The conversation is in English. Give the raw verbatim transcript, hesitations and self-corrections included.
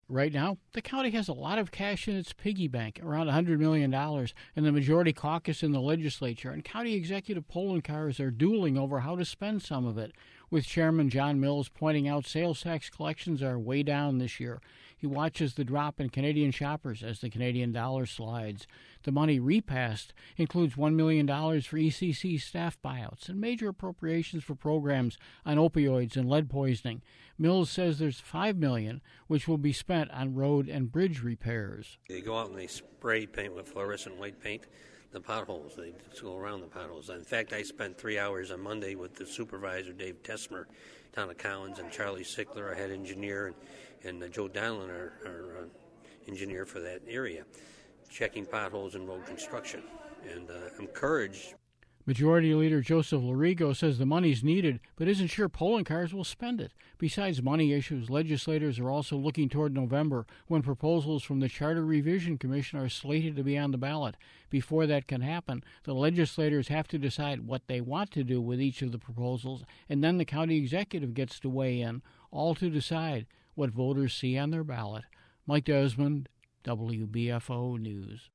Right now, the county has a lot of cash in its piggy bank, around one hundred million dollars, and the majority caucus in the legislature and county executive polling cars are dueling over how to spend some of it, with Chairman John Mills pointing out sales tax collections are way down this year. He watches the drop in Canadian shoppers as the Canadian dollar slides. The money repassed includes one million dollars for E C C staff buyouts and major appropriations for programs on opioids and lead poisoning. Mills says there's five million dollars, which will be spent on road and bridge repairs. They go out and they spray paint with fluorescent white paint the potholes. They just go around the potholes. In fact, I spent three hours on Monday with the supervisor, Dave Tesmer, down at Collins, and Charlie Sickler, our head engineer, and, and uh, Joe Donlin, our, our uh, engineer for that area, checking potholes and road construction. And uh, I'm encouraged. Majority Leader Joseph Larigo says the money's needed, but isn't sure polling cars will spend it. Besides money issues, legislators are also looking toward November, when proposals from the Charter Revision Commission are slated to be on the ballot. Before that can happen, the legislators have to decide what they want to do with each of the proposals, and then the county executive gets to weigh in, all to decide what voters see on their ballot. Mike Desmond, W B F O News.